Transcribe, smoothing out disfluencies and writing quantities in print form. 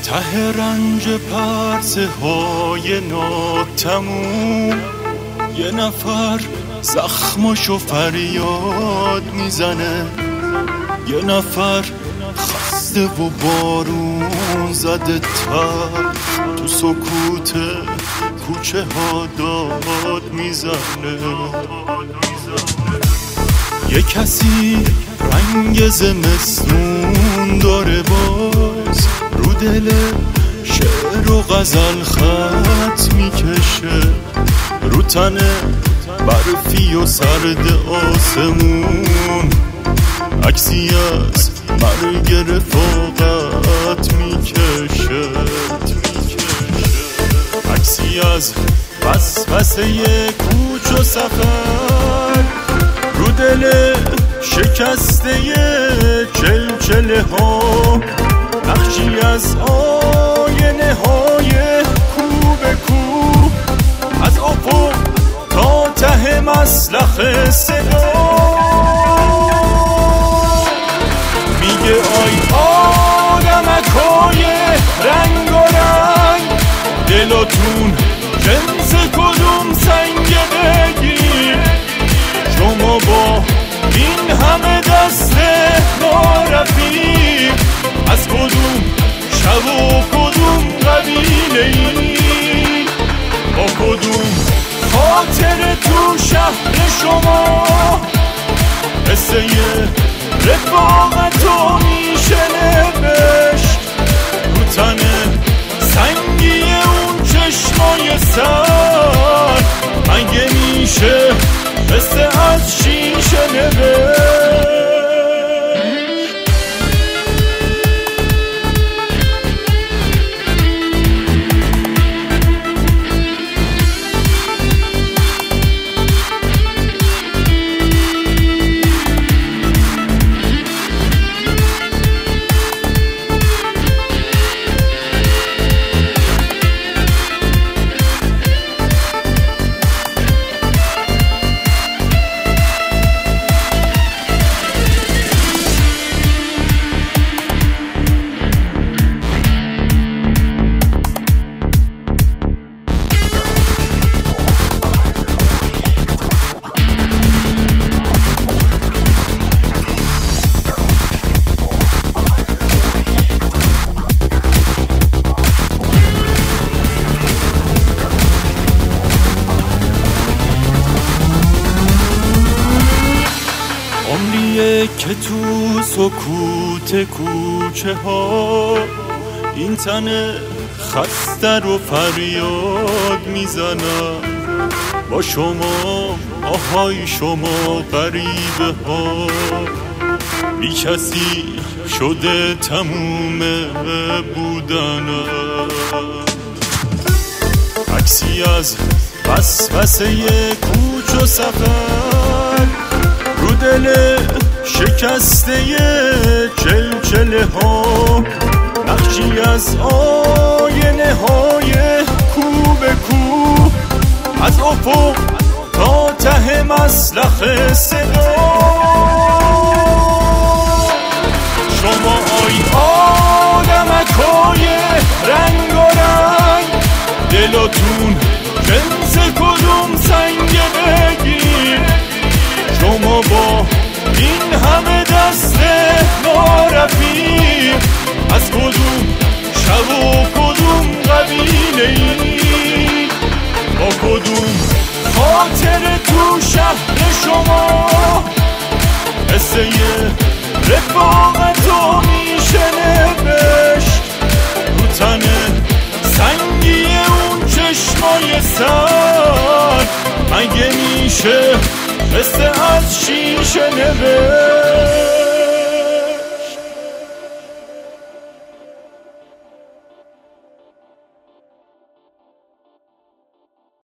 ته رنج پرسه های ناتموم یه نفر زخمشو فریاد میزنه، یه نفر خسته و بارون زده تر تو سکوت کوچه ها داد میزنه. یه کسی رنگ زمستون داره باز رو دل شعر و غزل خط میکشه، رو تن برفی و سرد آسمون عکسی از مرگ رفاقت میکشه، عکسی از وسوسه کوچ و سفر رو دل شکسته چلچله ها، نقشی از آینه های کو به کو، از افق تا ته مسلخ صدا میگه آی آدمکای رنگ و رنگ، دلاتون جنس کدوم سنگ بگیر، شما با این همه دست نارفیق از کدوم شب و کدوم قبیله ای، با کدوم خاطر تو شهر شما قصه رفاقتو میشه نوشت، رو تن سنگی اون چشمای سر مگه میشه قصه از شیشه نوشت. عمریه که تو سکوت کوچه ها این تن خسته رو فریاد میزنم، با شما آهای شما غریبه ها بی کسی شده تموم بودنم، عکسی از وسوسه کوچ و سفر رو دل شکسته چلچله ها، نقشی از آینه های کو به کو، از افق تا ته مسلخ صدا شما آی آدمکای رنگ و رنگ، دلاتون جنس کدوم سنگ بگیر، شما با این همه دست نارفیق از کدوم شب و کدوم قبیله ای، با کدوم خاطر تو شهر شما قصه رفاقتو میشه نوشت، رو تن سنگی اون چشمای سر مگه میشه قصه از شیشه نوشت.